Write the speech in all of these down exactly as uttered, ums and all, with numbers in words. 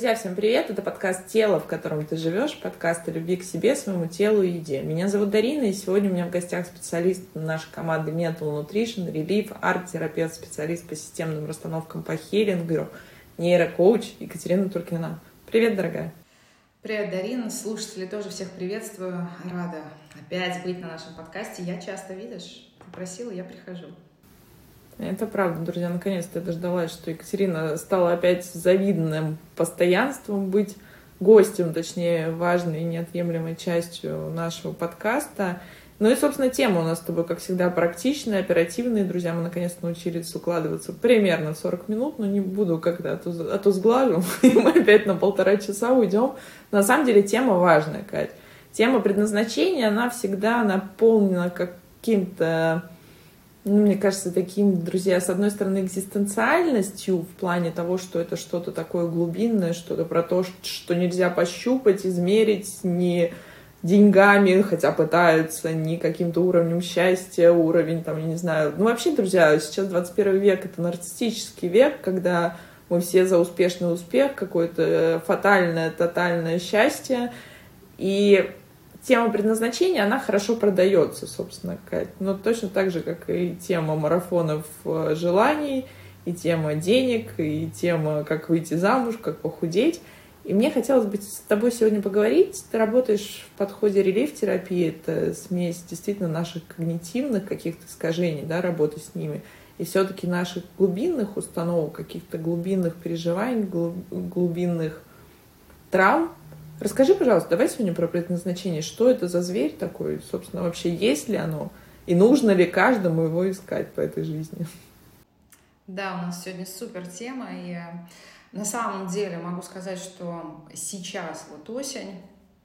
Друзья, всем привет! Это подкаст «Тело, в котором ты живешь», подкаст о любви к себе, своему телу и еде. Меня зовут Дарина, и сегодня у меня в гостях специалист нашей команды Mental Nutrition, Relief, арт-терапевт, специалист по системным расстановкам по хилингу, нейрокоуч Екатерина Туркина. Привет, дорогая! Привет, Дарина! Слушатели тоже всех приветствую. Рада опять быть на нашем подкасте. Я часто, видишь, попросила, я прихожу. Это правда, друзья, наконец-то я дождалась, что Екатерина стала опять завидным постоянством быть гостем, точнее, важной и неотъемлемой частью нашего подкаста. Ну и, собственно, тема у нас с тобой, как всегда, практичная, оперативная. Друзья, мы наконец-то научились укладываться примерно в сорок минут, но не буду как-то, а то, а то сглажу, и мы опять на полтора часа уйдем. На самом деле тема важная, Кать. Тема предназначения, она всегда наполнена каким-то... Ну, мне кажется, таким, друзья, с одной стороны, экзистенциальностью в плане того, что это что-то такое глубинное, что-то про то, что нельзя пощупать, измерить ни деньгами, хотя пытаются, ни каким-то уровнем счастья, уровень, там, я не знаю. Ну, вообще, друзья, сейчас двадцать первый век — это нарциссический век, когда мы все за успешный успех, какое-то фатальное, тотальное счастье. И тема предназначения, она хорошо продается, собственно, Кать. Но точно так же, как и тема марафонов желаний, и тема денег, и тема, как выйти замуж, как похудеть. И мне хотелось бы с тобой сегодня поговорить. Ты работаешь в подходе релиф-терапии. Это смесь действительно наших когнитивных каких-то искажений, да, работы с ними. И все-таки наших глубинных установок, каких-то глубинных переживаний, глубинных травм. Расскажи, пожалуйста, давай сегодня про предназначение. Что это за зверь такой? Собственно, вообще есть ли оно? И нужно ли каждому его искать по этой жизни? Да, у нас сегодня супер тема. И на самом деле могу сказать, что сейчас вот осень,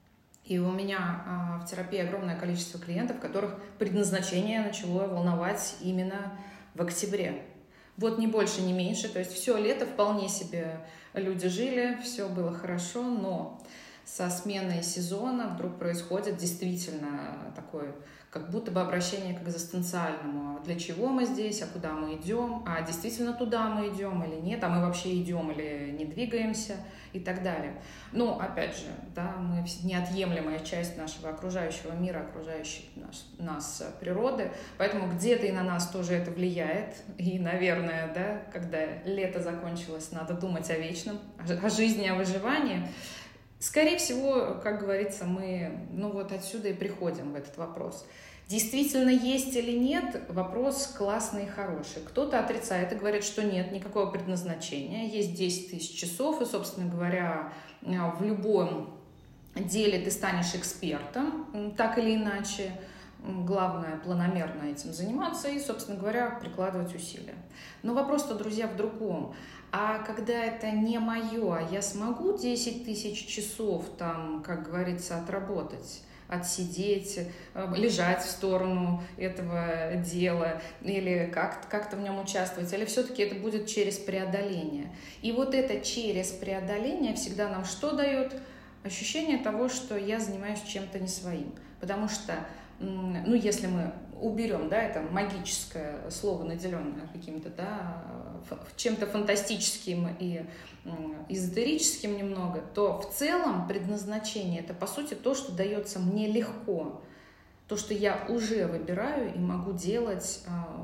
и у меня в терапии огромное количество клиентов, которых предназначение начало волновать именно в октябре. Вот ни больше, ни меньше. То есть все лето вполне себе люди жили, все было хорошо, но со сменой сезона вдруг происходит действительно такое, как будто бы обращение к экзистенциальному. Для чего мы здесь, а куда мы идем, а действительно туда мы идем или нет, а мы вообще идем или не двигаемся и так далее. Ну, опять же, да, мы неотъемлемая часть нашего окружающего мира, окружающей нас, нас природы, поэтому где-то и на нас тоже это влияет. И, наверное, да, когда лето закончилось, надо думать о вечном, о жизни, о выживании. Скорее всего, как говорится, мы ну вот отсюда и приходим в этот вопрос. Действительно есть или нет, вопрос классный и хороший. Кто-то отрицает и говорит, что нет никакого предназначения, есть десять тысяч часов, и, собственно говоря, в любом деле ты станешь экспертом, так или иначе. Главное, планомерно этим заниматься и, собственно говоря, прикладывать усилия. Но вопрос-то, друзья, в другом. А когда это не мое, а я смогу десять тысяч часов там, как говорится, отработать, отсидеть, лежать в сторону этого дела или как- как-то в нем участвовать, или все-таки это будет через преодоление. И вот это через преодоление всегда нам что дает? Ощущение того, что я занимаюсь чем-то не своим. Потому что, ну, если мы уберем, да, это магическое слово, наделенное каким-то, да, чем-то фантастическим и эзотерическим немного, то в целом предназначение — это, по сути, то, что дается мне легко, то, что я уже выбираю и могу делать,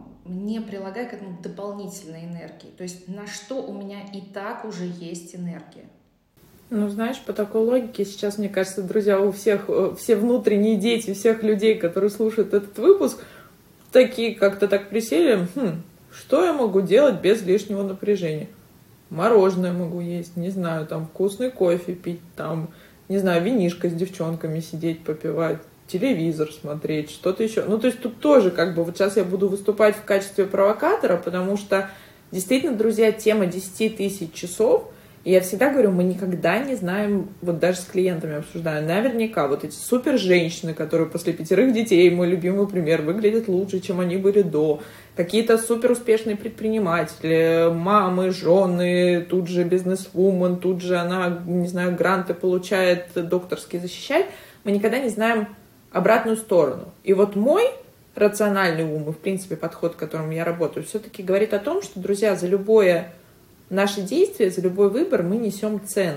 не прилагая к этому дополнительной энергии. То есть на что у меня и так уже есть энергия. Ну, знаешь, по такой логике сейчас, мне кажется, друзья, у всех, все внутренние дети, всех людей, которые слушают этот выпуск, такие как-то так присели, хм, что я могу делать без лишнего напряжения? Мороженое могу есть, не знаю, там вкусный кофе пить, там, не знаю, винишко с девчонками сидеть, попивать, телевизор смотреть, что-то еще. Ну, то есть тут тоже как бы, вот сейчас я буду выступать в качестве провокатора, потому что действительно, друзья, тема десять тысяч часов. И я всегда говорю, мы никогда не знаем, вот даже с клиентами обсуждаю, наверняка вот эти супер женщины, которые после пятерых детей, мой любимый пример, выглядят лучше, чем они были до, какие-то супер успешные предприниматели, мамы, жены, тут же бизнесвумен, тут же она, не знаю, гранты получает, докторские защищает, мы никогда не знаем обратную сторону. И вот мой рациональный ум и, в принципе, подход, которым я работаю, все-таки говорит о том, что, друзья, за любое наше действие, за любой выбор мы несем цену.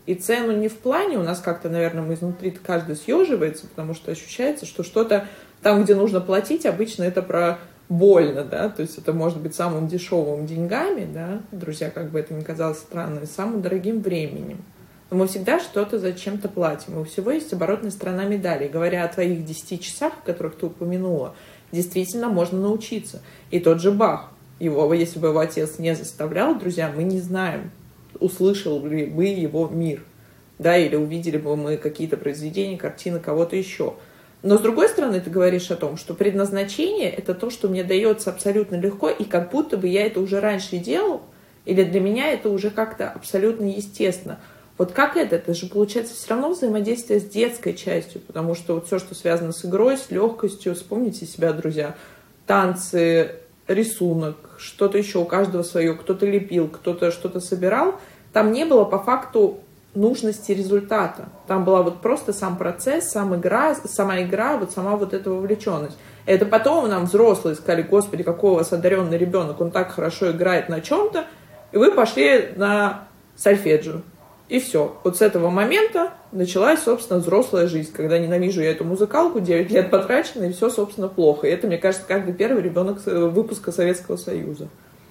И цену не в плане, у нас как-то, наверное, мы изнутри каждый съеживается, потому что ощущается, что что-то там, где нужно платить, обычно это про больно, да, то есть это может быть самым дешевым деньгами, да, друзья, как бы это ни казалось странным, и самым дорогим временем. Но мы всегда что-то зачем-то платим. И у всего есть оборотная сторона медали. И говоря о твоих десяти часах, о которых ты упомянула, действительно можно научиться. И тот же Бах, его, если бы его отец не заставлял, друзья, мы не знаем, услышал ли бы его мир, да, или увидели бы мы какие-то произведения, картины кого-то еще. Но с другой стороны, ты говоришь о том, что предназначение — это то, что мне дается абсолютно легко, и как будто бы я это уже раньше делал, или для меня это уже как-то абсолютно естественно. Вот как это? Это же получается все равно взаимодействие с детской частью, потому что вот все, что связано с игрой, с легкостью, вспомните себя, друзья, танцы, рисунок, что-то еще, у каждого свое, кто-то лепил, кто-то что-то собирал, там не было по факту нужности результата. Там была вот просто сам процесс, сам игра, сама игра, вот сама вот эта вовлеченность. Это потом нам взрослые сказали: Господи, какой у вас одаренный ребенок, он так хорошо играет на чем-то, и вы пошли на сольфеджио. И все. Вот с этого момента началась, собственно, взрослая жизнь, когда ненавижу я эту музыкалку, девять лет потрачено, и все, собственно, плохо. И это, мне кажется, каждый первый ребенок выпуска Советского Союза.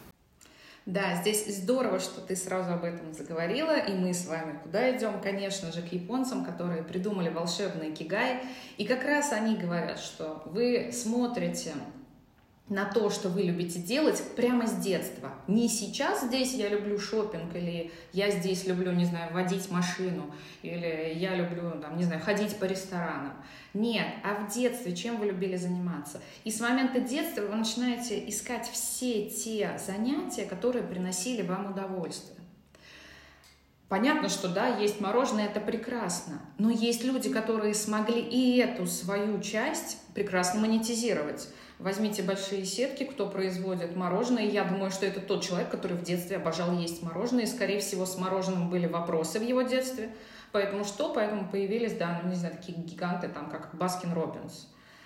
Да, здесь здорово, что ты сразу об этом заговорила, и мы с вами куда идем? Конечно же, к японцам, которые придумали волшебный икигай. И как раз они говорят, что вы смотрите на то, что вы любите делать прямо с детства. Не сейчас здесь я люблю шопинг, или я здесь люблю, не знаю, водить машину, или я люблю, там, не знаю, ходить по ресторанам. Нет, а в детстве чем вы любили заниматься? И с момента детства вы начинаете искать все те занятия, которые приносили вам удовольствие. Понятно, что да, есть мороженое, это прекрасно, но есть люди, которые смогли и эту свою часть прекрасно монетизировать. Возьмите большие сетки, кто производит мороженое. Я думаю, что это тот человек, который в детстве обожал есть мороженое. И, скорее всего, с мороженым были вопросы в его детстве. Поэтому что? Поэтому появились, да, ну, не знаю, такие гиганты, там, как Баскин Роббинс.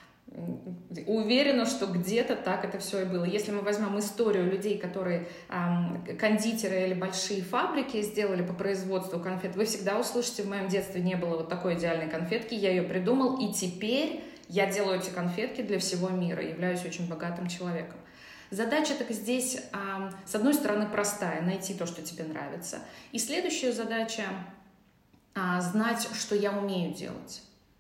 Уверена, что где-то так это все и было. Если мы возьмем историю людей, которые эм, кондитеры или большие фабрики сделали по производству конфет, вы всегда услышите: в моем детстве не было вот такой идеальной конфетки, я ее придумал, и теперь я делаю эти конфетки для всего мира, являюсь очень богатым человеком. Задача так здесь, э, с одной стороны, простая — найти то, что тебе нравится. И следующая задача э, — знать, что я умею делать.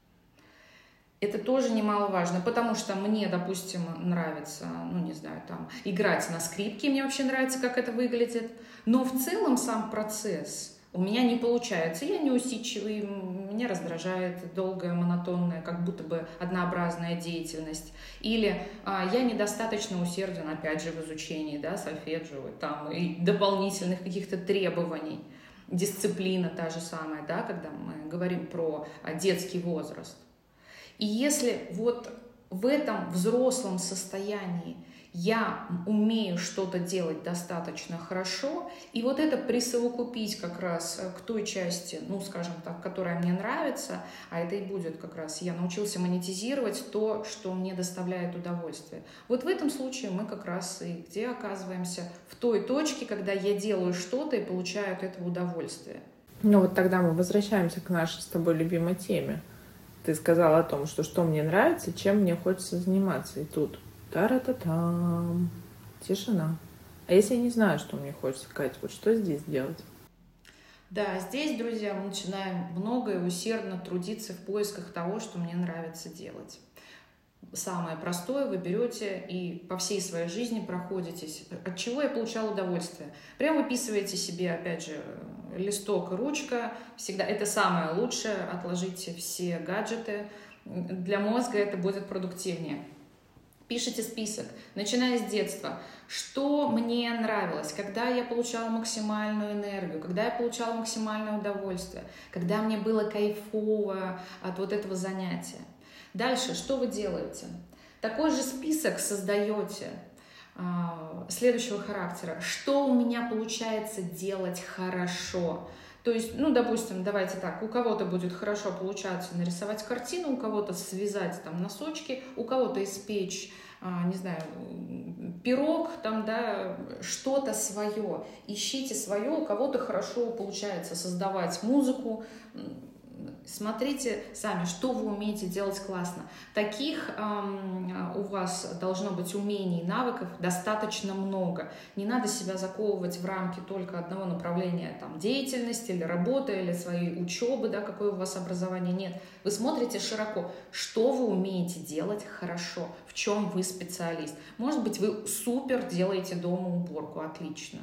Это тоже немаловажно, потому что мне, допустим, нравится, ну, не знаю, там, играть на скрипке, мне вообще нравится, как это выглядит, но в целом сам процесс у меня не получается. Я неусидчивый, меня раздражает долгая, монотонная, как будто бы однообразная деятельность. Или а, я недостаточно усерден, опять же, в изучении, да, сольфеджио, там, и дополнительных каких-то требований. Дисциплина та же самая, да, когда мы говорим про а, детский возраст. И если вот в этом взрослом состоянии я умею что-то делать достаточно хорошо, и вот это присовокупить как раз к той части, ну, скажем так, которая мне нравится, а это и будет как раз я научился монетизировать то, что мне доставляет удовольствие. Вот в этом случае мы как раз и где оказываемся? В той точке, когда я делаю что-то и получаю от этого удовольствие. Ну вот тогда мы возвращаемся к нашей с тобой любимой теме. Ты сказала о том, что что мне нравится, чем мне хочется заниматься. И тут та-ра-та-там, тишина. А если я не знаю, что мне хочется, Катя, вот что здесь делать? Да, здесь, друзья, мы начинаем много и усердно трудиться в поисках того, что мне нравится делать. Самое простое вы берете и по всей своей жизни проходитесь. От чего я получала удовольствие? Прямо выписываете себе, опять же, листок и ручка. Всегда это самое лучшее. Отложите все гаджеты. Для мозга это будет продуктивнее. Пишите список, начиная с детства. Что мне нравилось, когда я получала максимальную энергию, когда я получала максимальное удовольствие, когда мне было кайфово от вот этого занятия. Дальше, что вы делаете? Такой же список создаете э, следующего характера. Что у меня получается делать хорошо? То есть, ну, допустим, давайте так, у кого-то будет хорошо получаться нарисовать картину, у кого-то связать там носочки, у кого-то испечь, э, не знаю, пирог, там, да, что-то свое. Ищите свое, у кого-то хорошо получается создавать музыку. Смотрите сами, что вы умеете делать классно. Таких эм, у вас должно быть умений, навыков достаточно много. Не надо себя заковывать в рамки только одного направления там, деятельности или работы, или своей учебы, да, какое у вас образование. Нет, вы смотрите широко, что вы умеете делать хорошо, в чем вы специалист. Может быть, вы супер делаете дома уборку, отлично,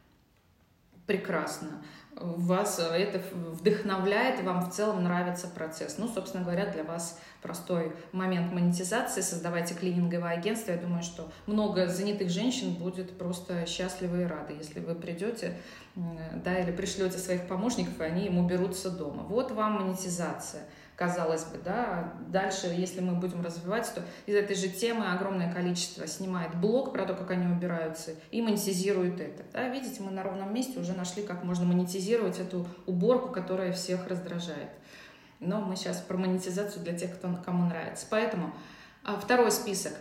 прекрасно. Вас это вдохновляет, и вам в целом нравится процесс. Ну, собственно говоря, для вас простой момент монетизации. Создавайте клининговое агентство. Я думаю, что много занятых женщин будет просто счастливы и рады, если вы придете, да, или пришлете своих помощников, и они им уберутся дома. Вот вам монетизация. Казалось бы, да, дальше, если мы будем развивать, то из этой же темы огромное количество снимает блог про то, как они убираются, и монетизируют это. Да, видите, мы на ровном месте уже нашли, как можно монетизировать эту уборку, которая всех раздражает. Но мы сейчас про монетизацию для тех, кто, кому нравится. Поэтому второй список.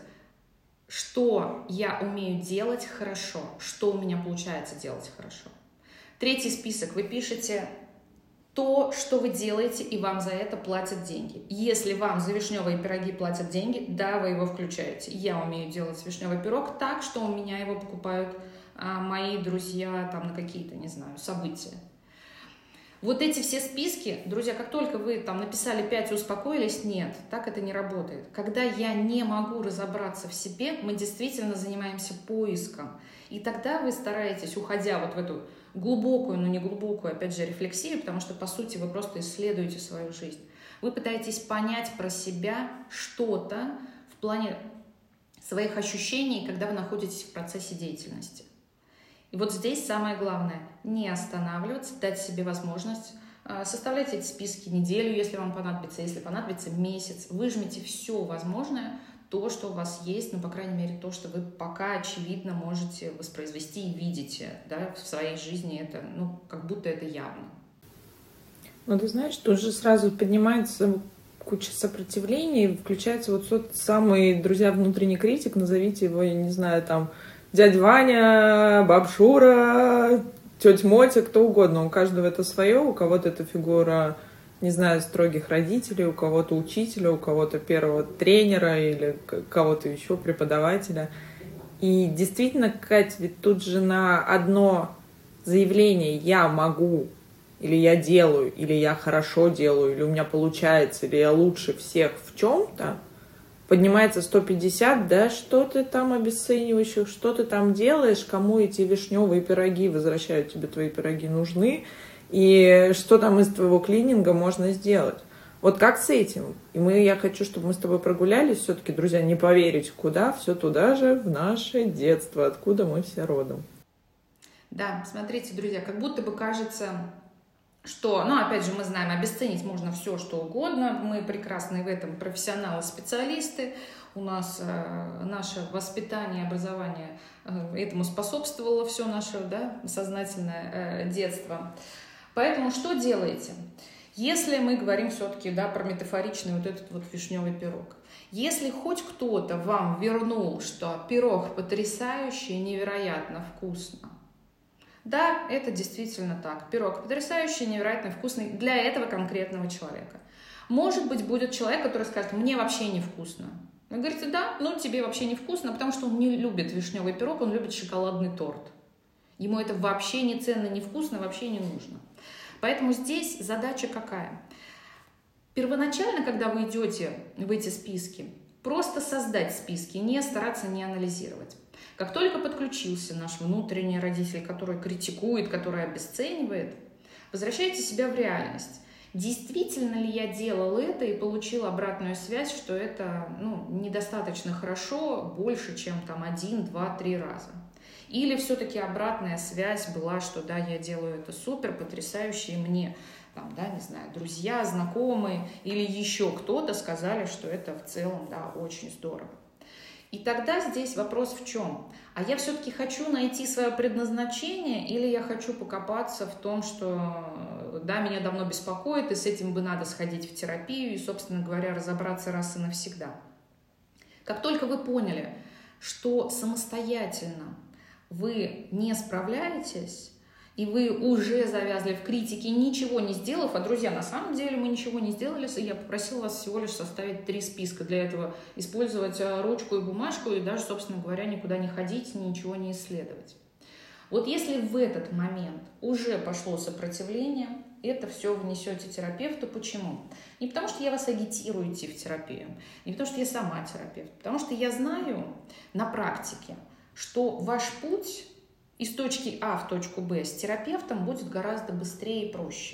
Что я умею делать хорошо, что у меня получается делать хорошо. Третий список. Вы пишете то, что вы делаете, и вам за это платят деньги. Если вам за вишневые пироги платят деньги, да, вы его включаете. Я умею делать вишневый пирог так, что у меня его покупают а, мои друзья там, на какие-то, не знаю, события. Вот эти все списки, друзья, как только вы там написали пять и успокоились, нет, так это не работает. Когда я не могу разобраться в себе, мы действительно занимаемся поиском. И тогда вы стараетесь, уходя вот в эту глубокую, но не глубокую, опять же, рефлексию, потому что, по сути, вы просто исследуете свою жизнь. Вы пытаетесь понять про себя что-то в плане своих ощущений, когда вы находитесь в процессе деятельности. И вот здесь самое главное – не останавливаться, дать себе возможность. Составляйте эти списки неделю, если вам понадобится, если понадобится месяц. Выжмите все возможное, то, что у вас есть, ну, по крайней мере, то, что вы пока, очевидно, можете воспроизвести и видите, да, в своей жизни. Это, ну, как будто это явно. Ну, ты знаешь, тут же сразу поднимается куча сопротивлений, включается вот тот самый, друзья, внутренний критик, назовите его, я не знаю, там, дядя Ваня, баб Шура, тетя Мотя, кто угодно. У каждого это свое, у кого-то это фигура, не знаю, строгих родителей, у кого-то учителя, у кого-то первого тренера или кого-то еще, преподавателя. И действительно, Кать, ведь тут же на одно заявление «я могу», или «я делаю», или «я хорошо делаю», или «у меня получается», или «я лучше всех в чем-то», поднимается сто пятьдесят, да, что ты там обесценивающих, что ты там делаешь, кому эти вишневые пироги, возвращают тебе твои пироги, нужны, и что там из твоего клининга можно сделать. Вот как с этим? И мы, я хочу, чтобы мы с тобой прогулялись, все-таки, друзья, не поверить, куда, все туда же, в наше детство, откуда мы все родом. Да, смотрите, друзья, как будто бы кажется, что, ну, опять же, мы знаем, обесценить можно все, что угодно, мы прекрасные в этом профессионалы-специалисты, у нас э, наше воспитание, образование э, этому способствовало все наше, да, сознательное э, детство. Поэтому что делаете? Если мы говорим все-таки, да, про метафоричный вот этот вот вишневый пирог, если хоть кто-то вам вернул, что пирог потрясающий, невероятно вкусно, да, это действительно так. Пирог потрясающий, невероятно вкусный для этого конкретного человека. Может быть, будет человек, который скажет, мне вообще не вкусно. Вы говорите, да, ну тебе вообще не вкусно, потому что он не любит вишневый пирог, он любит шоколадный торт. Ему это вообще не ценно, не вкусно, вообще не нужно. Поэтому здесь задача какая? Первоначально, когда вы идете в эти списки, просто создать списки, не стараться не анализировать. Как только подключился наш внутренний родитель, который критикует, который обесценивает, возвращайте себя в реальность. Действительно ли я делал это и получил обратную связь, что это, ну, недостаточно хорошо, больше, чем там один, два, три раза? Или все-таки обратная связь была, что да, я делаю это супер, потрясающе, и мне, там, да, не знаю, друзья, знакомые или еще кто-то сказали, что это в целом, да, очень здорово. И тогда здесь вопрос в чем? А я все-таки хочу найти свое предназначение или я хочу покопаться в том, что да, меня давно беспокоит, и с этим бы надо сходить в терапию и, собственно говоря, разобраться раз и навсегда. Как только вы поняли, что самостоятельно вы не справляетесь, и вы уже завязли в критике, ничего не сделав. А, друзья, на самом деле мы ничего не сделали. Я попросила вас всего лишь составить три списка. Для этого использовать ручку и бумажку, и даже, собственно говоря, никуда не ходить, ничего не исследовать. Вот если в этот момент уже пошло сопротивление, это все внесете терапевту. Почему? Не потому, что я вас агитирую идти в терапию, не потому, что я сама терапевт, потому что я знаю на практике, что ваш путь из точки А в точку Б с терапевтом будет гораздо быстрее и проще.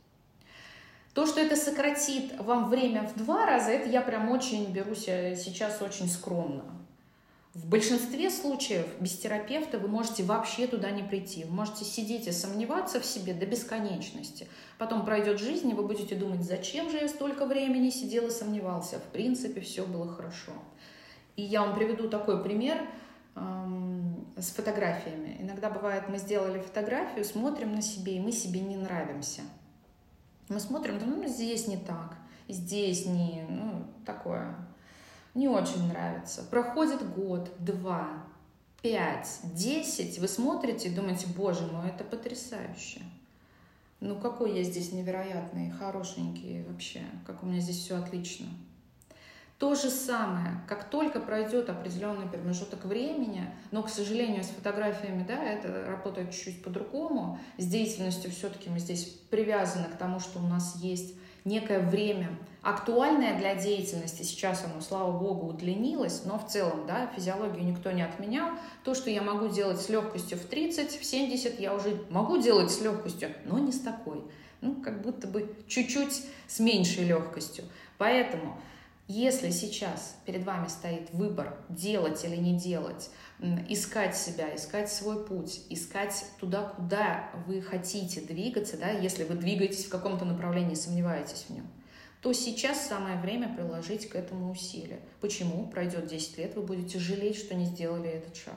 То, что это сократит вам время в два раза, это я прям очень берусь сейчас очень скромно. В большинстве случаев без терапевта вы можете вообще туда не прийти. Вы можете сидеть и сомневаться в себе до бесконечности. Потом пройдет жизнь, и вы будете думать, зачем же я столько времени сидел и сомневался. В принципе, все было хорошо. И я вам приведу такой пример эм, с фотографиями. Иногда бывает, мы сделали фотографию, смотрим на себе, и мы себе не нравимся. Мы смотрим, ну, здесь не так, здесь не, ну, такое... Не очень нравится. Проходит год, два, пять, десять. Вы смотрите и думаете, боже мой, это потрясающе. Ну какой я здесь невероятный, хорошенький вообще. Как у меня здесь все отлично. То же самое, как только пройдет определенный промежуток времени, но, к сожалению, с фотографиями, да, это работает чуть-чуть по-другому. С деятельностью все-таки мы здесь привязаны к тому, что у нас есть некое время, актуальное для деятельности. Сейчас оно, слава богу, удлинилось, но в целом, да, физиологию никто не отменял. То, что я могу делать с легкостью в тридцать, в семьдесят, я уже могу делать с легкостью, но не с такой. Ну, как будто бы чуть-чуть с меньшей легкостью. Поэтому, если сейчас перед вами стоит выбор, делать или не делать, искать себя, искать свой путь, искать туда, куда вы хотите двигаться, да, если вы двигаетесь в каком-то направлении, сомневаетесь в нем, то сейчас самое время приложить к этому усилия. Почему? Пройдет десять лет, вы будете жалеть, что не сделали этот шаг.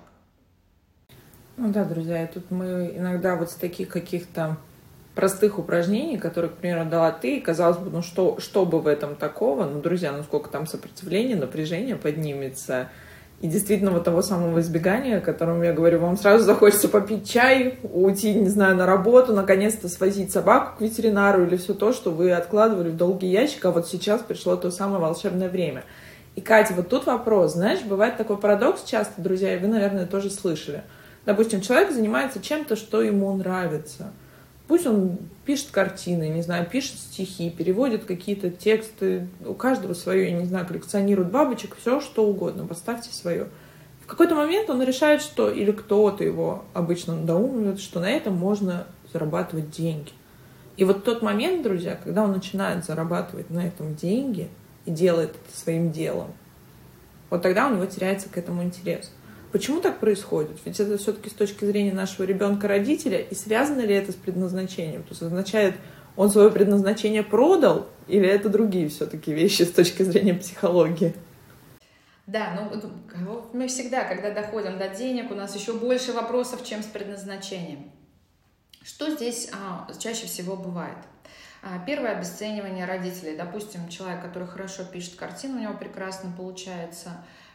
Ну да, друзья, и тут мы иногда вот с таких каких-то простых упражнений, которые, к примеру, дала ты, и казалось бы, ну что, что бы в этом такого, ну, друзья, ну сколько там сопротивления, напряжения поднимется, и действительно вот того самого избегания, о котором я говорю, вам сразу захочется попить чай, уйти, не знаю, на работу, наконец-то свозить собаку к ветеринару или все то, что вы откладывали в долгий ящик, а вот сейчас пришло то самое волшебное время. И, Катя, вот тут вопрос, знаешь, бывает такой парадокс часто, друзья, и вы, наверное, тоже слышали. Допустим, человек занимается чем-то, что ему нравится. Пусть он пишет картины, не знаю, пишет стихи, переводит какие-то тексты. У каждого свое, я не знаю, коллекционирует бабочек, все что угодно, поставьте свое. В какой-то момент он решает, что, или кто-то его обычно надоумывает, что на этом можно зарабатывать деньги. И вот тот момент, друзья, когда он начинает зарабатывать на этом деньги и делает это своим делом, вот тогда у него теряется к этому интерес. Почему так происходит? Ведь это все-таки с точки зрения нашего ребенка-родителя, и связано ли это с предназначением? То есть означает, он свое предназначение продал, или это другие все-таки вещи с точки зрения психологии? Да, ну мы всегда, когда доходим до денег, у нас еще больше вопросов, чем с предназначением. Что здесь а, чаще всего бывает? А, первое — обесценивание родителей. Допустим, человек, который хорошо пишет картину, у него прекрасно получается,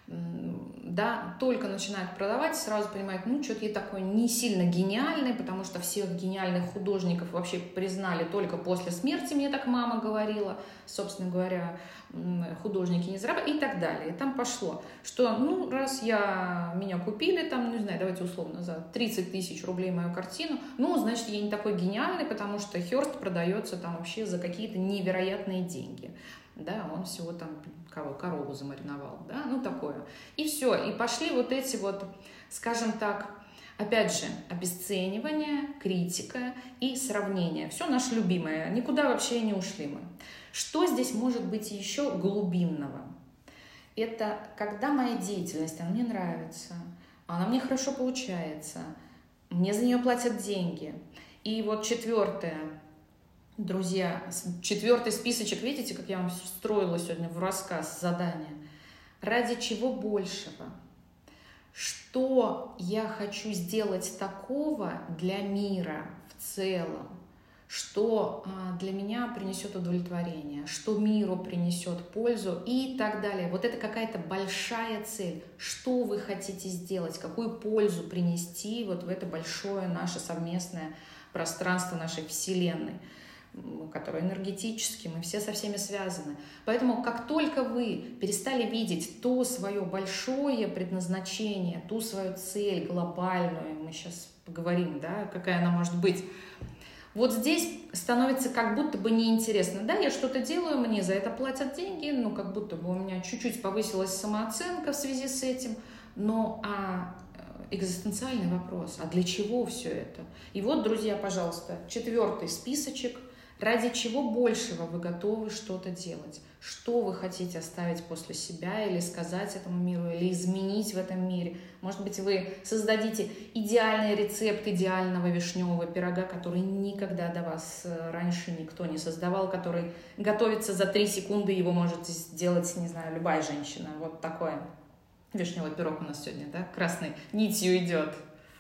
да, только начинает продавать, сразу понимает, ну, что-то я такой не сильно гениальный, потому что всех гениальных художников вообще признали только после смерти, мне так мама говорила, собственно говоря, художники не зарабатывают и так далее. И там пошло, что, ну, раз я, меня купили, там, не знаю, давайте условно, за тридцать тысяч рублей мою картину, ну, значит, я не такой гениальный, потому что Хёрст продается там вообще за какие-то невероятные деньги. Да, он всего там кого, корову замариновал, да, ну такое. И все, и пошли вот эти вот, скажем так, опять же, обесценивание, критика и сравнение. Все наше любимое, никуда вообще не ушли мы. Что здесь может быть еще глубинного? Это когда моя деятельность, она мне нравится, она мне хорошо получается, мне за нее платят деньги. И вот четвертое. Друзья, четвертый списочек, видите, как я вам встроила сегодня в рассказ задание? Ради чего большего? Что я хочу сделать такого для мира в целом, что для меня принесет удовлетворение, что миру принесет пользу и так далее. Вот это какая-то большая цель. Что вы хотите сделать, какую пользу принести вот в это большое наше совместное пространство нашей Вселенной, которое энергетически, мы все со всеми связаны. Поэтому как только вы перестали видеть то свое большое предназначение, ту свою цель глобальную, мы сейчас поговорим, да, какая она может быть, вот здесь становится как будто бы неинтересно. Да, я что-то делаю, мне за это платят деньги, ну, как будто бы у меня чуть-чуть повысилась самооценка в связи с этим. Но а экзистенциальный вопрос, а для чего все это? И вот, друзья, пожалуйста, четвертый списочек. Ради чего большего вы готовы что-то делать? Что вы хотите оставить после себя или сказать этому миру, или изменить в этом мире? Может быть, вы создадите идеальный рецепт идеального вишневого пирога, который никогда до вас раньше никто не создавал, который готовится за три секунды, его может сделать, не знаю, любая женщина. Вот такой вишневый пирог у нас сегодня, да, красной нитью идет.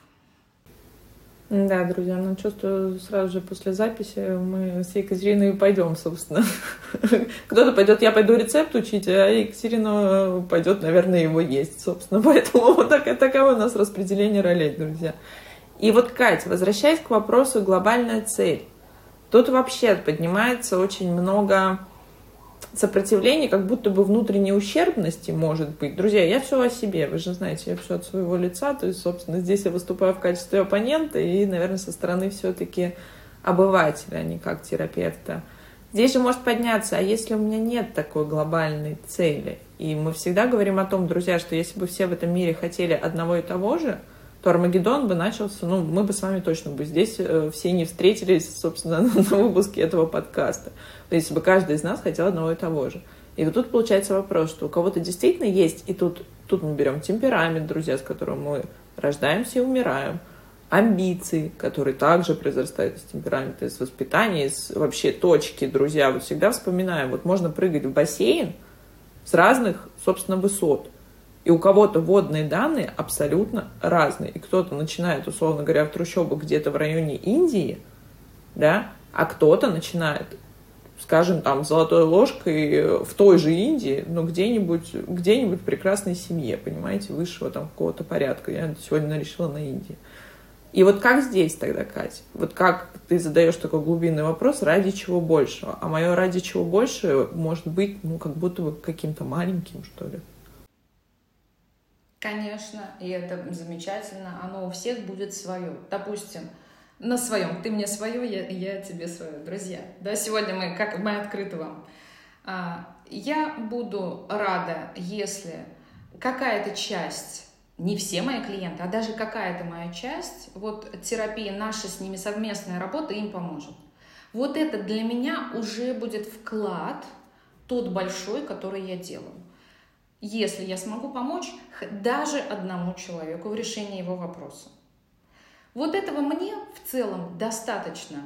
Да, друзья, ну чувствую, сразу же после записи мы с Екатериной пойдем, собственно. Кто-то пойдет, я пойду рецепт учить, а Екатерина пойдет, наверное, его есть, собственно. Поэтому вот такое, таково у нас распределение ролей, друзья. И вот, Кать, возвращаясь к вопросу глобальная цель. Тут вообще поднимается очень много сопротивления, как будто бы внутренней ущербности может быть. Друзья, я все о себе, вы же знаете, я все от своего лица, то есть, собственно, здесь я выступаю в качестве оппонента и, наверное, со стороны все-таки обывателя, а не как терапевта. Здесь же может подняться, а если у меня нет такой глобальной цели? И мы всегда говорим о том, друзья, что если бы все в этом мире хотели одного и того же, то Армагеддон бы начался, ну, мы бы с вами точно бы здесь э, все не встретились, собственно, на выпуске этого подкаста. Если бы каждый из нас хотел одного и того же. И вот тут получается вопрос, что у кого-то действительно есть, и тут, тут мы берем темперамент, друзья, с которым мы рождаемся и умираем, амбиции, которые также произрастают из темперамента, из воспитания, из вообще точки, друзья. Вот всегда вспоминаем, вот можно прыгать в бассейн с разных, собственно, высот. И у кого-то водные данные абсолютно разные. И кто-то начинает, условно говоря, в трущобах где-то в районе Индии, да, а кто-то начинает, скажем, там, золотой ложкой в той же Индии, но где-нибудь, где-нибудь в прекрасной семье, понимаете, высшего там какого-то порядка. Я сегодня решила на Индии. И вот как здесь тогда, Катя? Вот как ты задаешь такой глубинный вопрос, ради чего большего? А мое ради чего больше может быть, ну, как будто бы каким-то маленьким, что ли. Конечно, и это замечательно, оно у всех будет свое. Допустим, на своем, ты мне свое, я, я тебе свое, друзья. Да, сегодня мы, как мы открыты вам. А, я буду рада, если какая-то часть, не все мои клиенты, а даже какая-то моя часть, вот терапия, наша с ними совместная работа им поможет. Вот это для меня уже будет вклад, тот большой, который я делаю. Если я смогу помочь даже одному человеку в решении его вопроса. Вот этого мне в целом достаточно.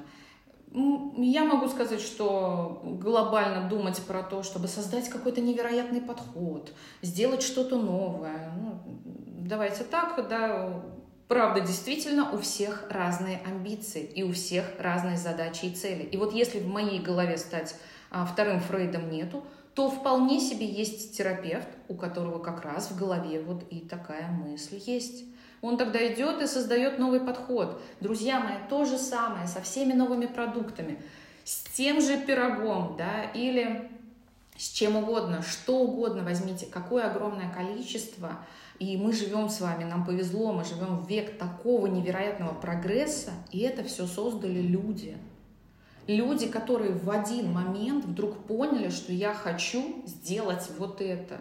Я могу сказать, что глобально думать про то, чтобы создать какой-то невероятный подход, сделать что-то новое. Ну, давайте так, да, правда, действительно, у всех разные амбиции, и у всех разные задачи и цели. И вот если в моей голове стать а, вторым Фрейдом нету, то вполне себе есть терапевт, у которого как раз в голове вот и такая мысль есть. Он тогда идет и создает новый подход. Друзья мои, то же самое со всеми новыми продуктами, с тем же пирогом, да, или с чем угодно, что угодно возьмите, какое огромное количество. И мы живем с вами, нам повезло, мы живем в век такого невероятного прогресса, и это все создали люди. Люди, которые в один момент вдруг поняли, что я хочу сделать вот это.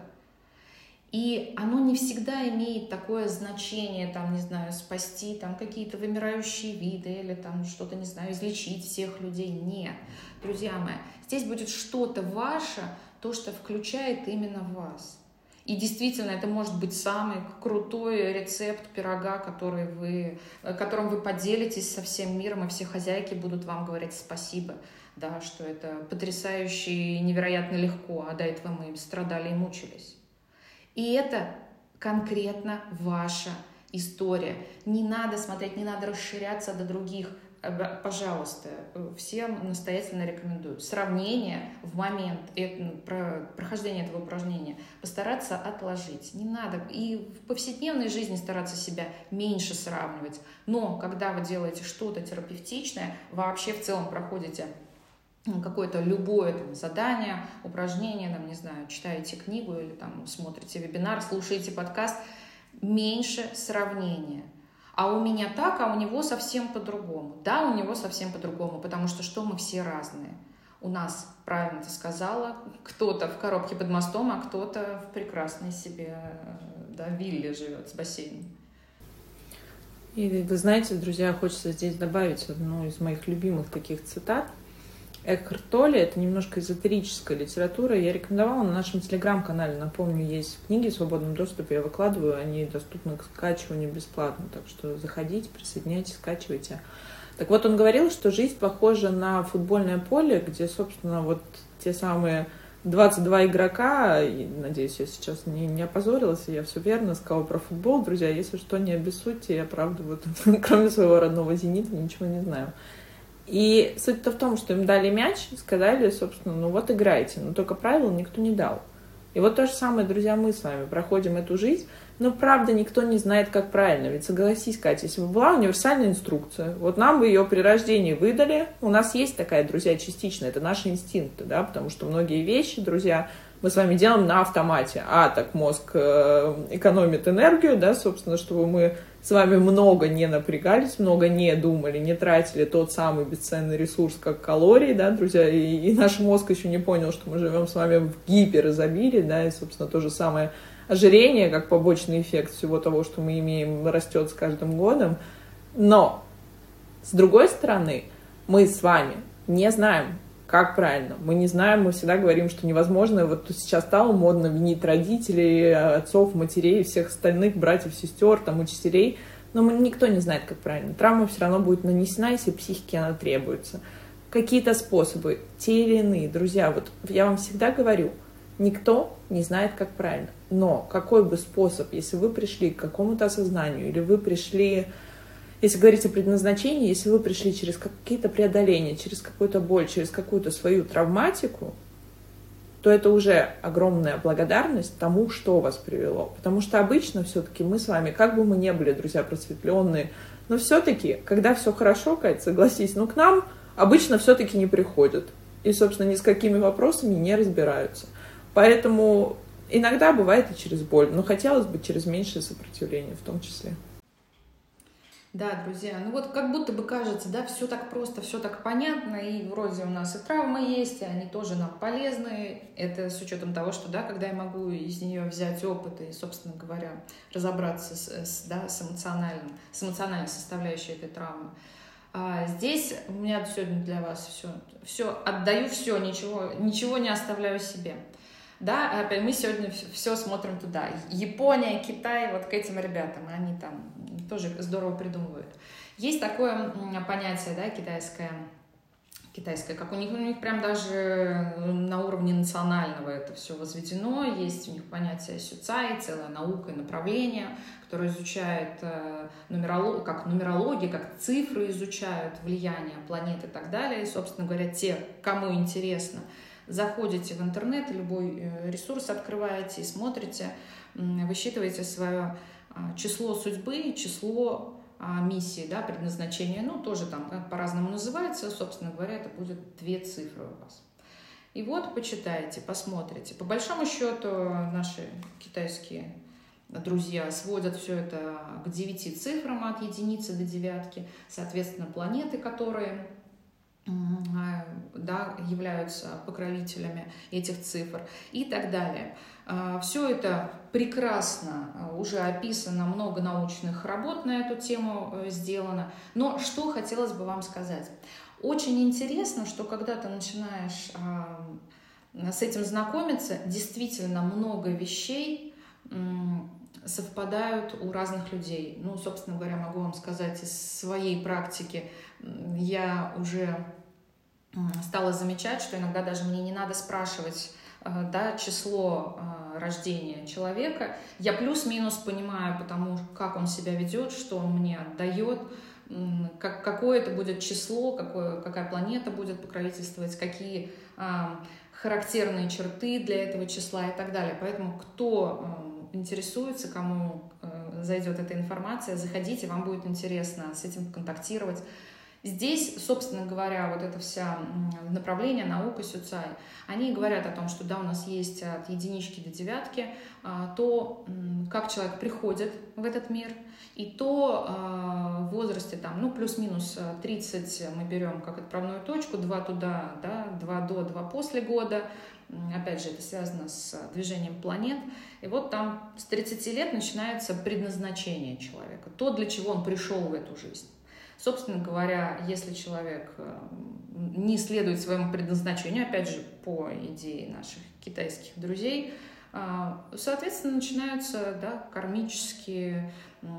И оно не всегда имеет такое значение, там, не знаю, спасти там какие-то вымирающие виды или там что-то, не знаю, излечить всех людей. Нет, друзья мои, здесь будет что-то ваше, то, что включает именно вас. И действительно, это может быть самый крутой рецепт пирога, который вы, которым вы поделитесь со всем миром, и все хозяйки будут вам говорить спасибо, да, что это потрясающе и невероятно легко, а до этого мы страдали и мучились. И это конкретно ваша история. Не надо смотреть, не надо расширяться до других пожалуйста, всем настоятельно рекомендую сравнение в момент прохождения этого упражнения постараться отложить. Не надо. И в повседневной жизни стараться себя меньше сравнивать. Но когда вы делаете что-то терапевтичное, вообще в целом проходите какое-то любое там, задание, упражнение, там, не знаю, читаете книгу или там, смотрите вебинар, слушаете подкаст, меньше сравнения. А у меня так, а у него совсем по-другому. Да, у него совсем по-другому, потому что что мы все разные. У нас, правильно ты сказала, кто-то в коробке под мостом, а кто-то в прекрасной себе да, вилле живет с бассейном. И вы знаете, друзья, хочется здесь добавить одну из моих любимых таких цитат. Экхарт Толле, это немножко эзотерическая литература. Я рекомендовала на нашем телеграм-канале, напомню, есть книги в свободном доступе, я выкладываю, они доступны к скачиванию бесплатно, так что заходите, присоединяйтесь, скачивайте. Так вот, он говорил, что жизнь похожа на футбольное поле, где, собственно, вот те самые двадцать два игрока, и, надеюсь, я сейчас не, не опозорилась, и я все верно сказала про футбол, друзья, если что, не обессудьте, я, правда, вот, кроме своего родного «Зенита» ничего не знаю. И суть-то в том, что им дали мяч, сказали, собственно, ну вот играйте, но только правил никто не дал. И вот то же самое, друзья, мы с вами проходим эту жизнь, но правда никто не знает, как правильно. Ведь согласись, Катя, если бы была универсальная инструкция, вот нам бы ее при рождении выдали, у нас есть такая, друзья, частичная, это наши инстинкты, да, потому что многие вещи, друзья, мы с вами делаем на автомате. А, так мозг э, экономит энергию, да, собственно, чтобы мы с вами много не напрягались, много не думали, не тратили тот самый бесценный ресурс, как калории, да, друзья, и, и наш мозг еще не понял, что мы живем с вами в гиперизобилии, да, и, собственно, то же самое ожирение, как побочный эффект всего того, что мы имеем, растет с каждым годом. Но, с другой стороны, мы с вами не знаем, как правильно. Мы не знаем, мы всегда говорим, что невозможно. Вот сейчас стало модно винить родителей, отцов, матерей, всех остальных, братьев, сестер, там, учителей. Но мы, никто не знает, как правильно. Травма все равно будет нанесена, если психике она требуется. Какие-то способы, те или иные. Друзья, вот я вам всегда говорю, никто не знает, как правильно. Но какой бы способ, если вы пришли к какому-то осознанию, или вы пришли... Если говорить о предназначении, если вы пришли через какие-то преодоления, через какую-то боль, через какую-то свою травматику, то это уже огромная благодарность тому, что вас привело. Потому что обычно все-таки мы с вами, как бы мы ни были, друзья, просветленные, но все-таки, когда все хорошо, Кать, согласись, ну к нам обычно все-таки не приходят. И, собственно, ни с какими вопросами не разбираются. Поэтому иногда бывает и через боль, но хотелось бы через меньшее сопротивление в том числе. Да, друзья, ну вот как будто бы кажется, да, все так просто, все так понятно, и вроде у нас и травмы есть, и они тоже нам полезны. Это с учетом того, что, да, когда я могу из нее взять опыт и, собственно говоря, разобраться с, с, да, с, эмоциональным, с эмоциональной составляющей этой травмы. А здесь у меня сегодня для вас все, все отдаю все, ничего, ничего не оставляю себе. Да, опять мы сегодня все смотрим туда. Япония, Китай, вот к этим ребятам, они там тоже здорово придумывают. Есть такое понятие, да, китайское, китайское, как у них, у них прям даже на уровне национального это все возведено. Есть у них понятие сюцай, целая наука и направление, которое изучает нумерологию, как нумерология, как цифры изучают влияние планет и так далее. И, собственно говоря, те, кому интересно, заходите в интернет, любой ресурс открываете и смотрите, высчитываете свое число судьбы, число миссии, да, предназначения. Ну, тоже там по-разному называется. Собственно говоря, это будет две цифры у вас. И вот почитайте, посмотрите. По большому счету наши китайские друзья сводят все это к девяти цифрам от единицы до девятки. Соответственно, планеты, которые... да, являются покровителями этих цифр и так далее. Все это прекрасно уже описано, много научных работ на эту тему сделано. Но что хотелось бы вам сказать? Очень интересно, что когда ты начинаешь с этим знакомиться, действительно много вещей совпадают у разных людей. Ну, собственно говоря, могу вам сказать из своей практики, я уже стала замечать, что иногда даже мне не надо спрашивать, да, число рождения человека. Я плюс-минус понимаю, потому как он себя ведет, что он мне отдает, как, какое это будет число, какое, какая планета будет покровительствовать, какие а, характерные черты для этого числа и так далее. Поэтому кто а, интересуется, кому а, зайдет эта информация, заходите, вам будет интересно с этим контактировать. Здесь, собственно говоря, вот это вся направление наука Сюцай, они говорят о том, что да, у нас есть от единички до девятки то, как человек приходит в этот мир, и то в возрасте там, ну, плюс-минус тридцать мы берем как отправную точку, два туда, да, два до, два после года. Опять же, это связано с движением планет. И вот там с тридцати лет начинается предназначение человека, то, для чего он пришел в эту жизнь. Собственно говоря, если человек не следует своему предназначению, опять же, по идее наших китайских друзей, соответственно, начинаются, да, кармические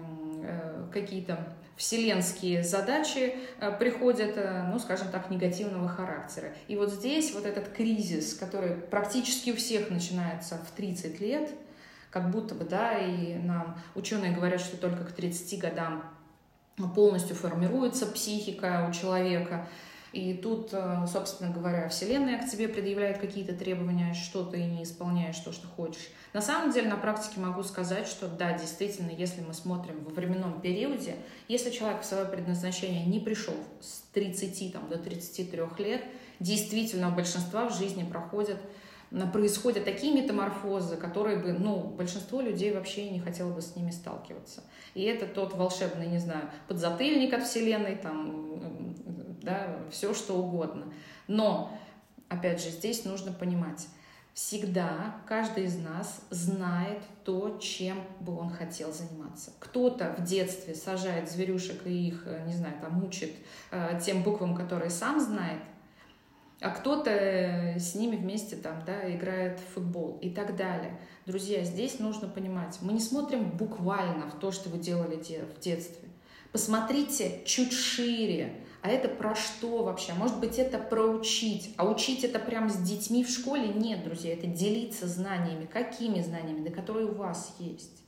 какие-то вселенские задачи, приходят, ну, скажем так, негативного характера. И вот здесь вот этот кризис, который практически у всех начинается в тридцать лет, как будто бы, да, и нам ученые говорят, что только к тридцати годам полностью формируется психика у человека. И тут, собственно говоря, Вселенная к тебе предъявляет какие-то требования, что ты не исполняешь то, что хочешь. На самом деле, на практике могу сказать, что да, действительно, если мы смотрим во временном периоде, если человек в свое предназначение не пришел с тридцати там, до тридцати трёх лет, действительно у большинства в жизни проходят происходят такие метаморфозы, которые бы, ну, большинство людей вообще не хотело бы с ними сталкиваться. И это тот волшебный, не знаю, подзатыльник от Вселенной, там, да, все что угодно. Но, опять же, здесь нужно понимать, всегда каждый из нас знает то, чем бы он хотел заниматься. Кто-то в детстве сажает зверюшек и их, не знаю, там, учит тем буквам, которые сам знает, а кто-то с ними вместе там, да, играет в футбол и так далее. Друзья, здесь нужно понимать, мы не смотрим буквально в то, что вы делали в детстве. Посмотрите чуть шире. А это про что вообще? Может быть, это про учить. А учить это прям с детьми в школе? Нет, друзья, это делиться знаниями. Какими знаниями? Да которые у вас есть.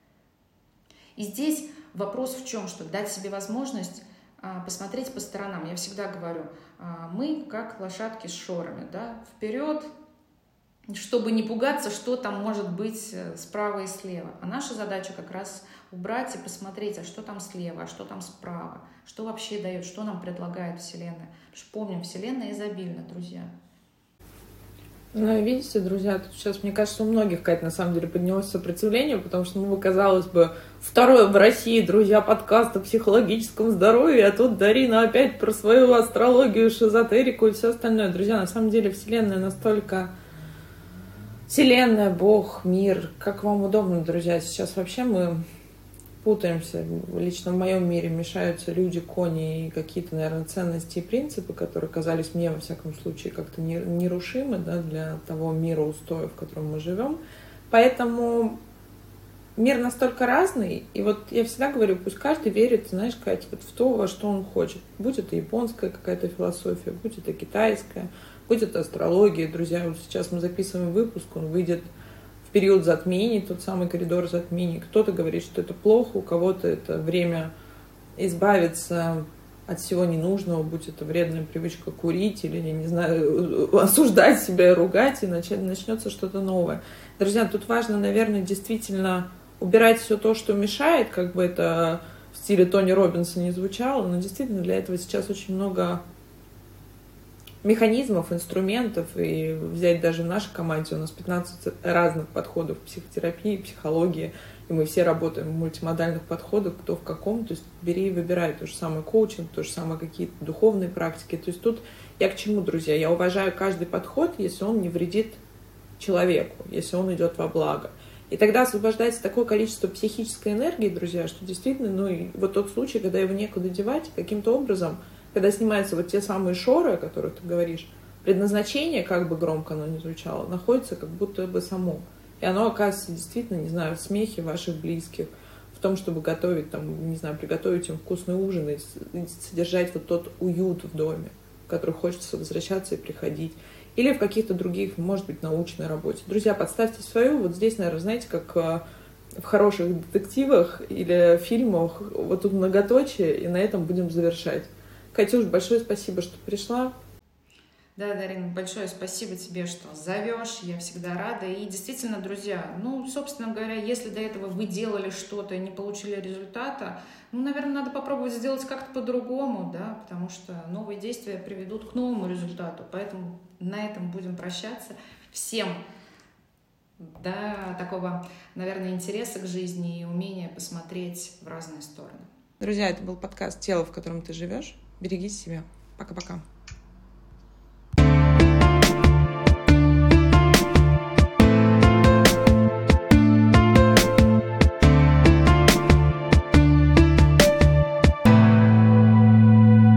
И здесь вопрос в чем? Что дать себе возможность посмотреть по сторонам. Я всегда говорю, мы как лошадки с шорами, да, вперед, чтобы не пугаться, что там может быть справа и слева. А наша задача как раз убрать и посмотреть, а что там слева, а что там справа, что вообще дает, что нам предлагает Вселенная. Потому что помним, Вселенная изобильна, друзья. Ну, видите, друзья, тут сейчас, мне кажется, у многих, Кать, на самом деле поднялось сопротивление, потому что, ну, казалось бы, второе в России, друзья, подкаст о психологическом здоровье, а тут Дарина опять про свою астрологию, шизотерику и все остальное. Друзья, на самом деле Вселенная настолько... Вселенная, Бог, мир, как вам удобно, друзья. Сейчас вообще мы путаемся. Лично в моем мире мешаются люди, кони и какие-то, наверное, ценности и принципы, которые казались мне, во всяком случае, как-то нерушимы, да, для того мира устоя, в котором мы живем. Поэтому мир настолько разный, и вот я всегда говорю, пусть каждый верит, знаешь, Катя, вот в то, во что он хочет. Будь это японская какая-то философия, будь это китайская, будь это астрология. Друзья, вот сейчас мы записываем выпуск, он выйдет в период затмений, тот самый коридор затмений. Кто-то говорит, что это плохо, у кого-то это время избавиться от всего ненужного, будь это вредная привычка курить или, я не знаю, осуждать себя и ругать, и начать, начнется что-то новое. Друзья, тут важно, наверное, действительно убирать все то, что мешает, как бы это в стиле Тони Роббинса не звучало, но действительно для этого сейчас очень много механизмов, инструментов, и взять даже в нашей команде у нас пятнадцать разных подходов психотерапии, психологии, и мы все работаем в мультимодальных подходах, кто в каком, то есть бери и выбирай. То же самое коучинг, то же самое какие-то духовные практики. То есть тут я к чему, друзья? Я уважаю каждый подход, если он не вредит человеку, если он идет во благо. И тогда освобождается такое количество психической энергии, друзья, что действительно, ну и вот тот случай, когда его некуда девать, каким-то образом, когда снимаются вот те самые шоры, о которых ты говоришь, предназначение, как бы громко оно ни звучало, находится как будто бы само. И оно оказывается действительно, не знаю, в смехе ваших близких, в том, чтобы готовить, там, не знаю, приготовить им вкусный ужин и содержать вот тот уют в доме, в который хочется возвращаться и приходить. Или в каких-то других, может быть, научной работе. Друзья, подставьте свою. Вот здесь, наверное, знаете, как в хороших детективах или фильмах вот тут многоточие, и на этом будем завершать. Катюш, большое спасибо, что пришла. Да, Дарина, большое спасибо тебе, что зовешь, я всегда рада. И действительно, друзья, ну, собственно говоря, если до этого вы делали что-то и не получили результата, ну, наверное, надо попробовать сделать как-то по-другому, да, потому что новые действия приведут к новому результату. Поэтому на этом будем прощаться. Всем, да, такого, наверное, интереса к жизни и умения посмотреть в разные стороны. Друзья, это был подкаст «Тело, в котором ты живешь». Береги себя. Пока-пока.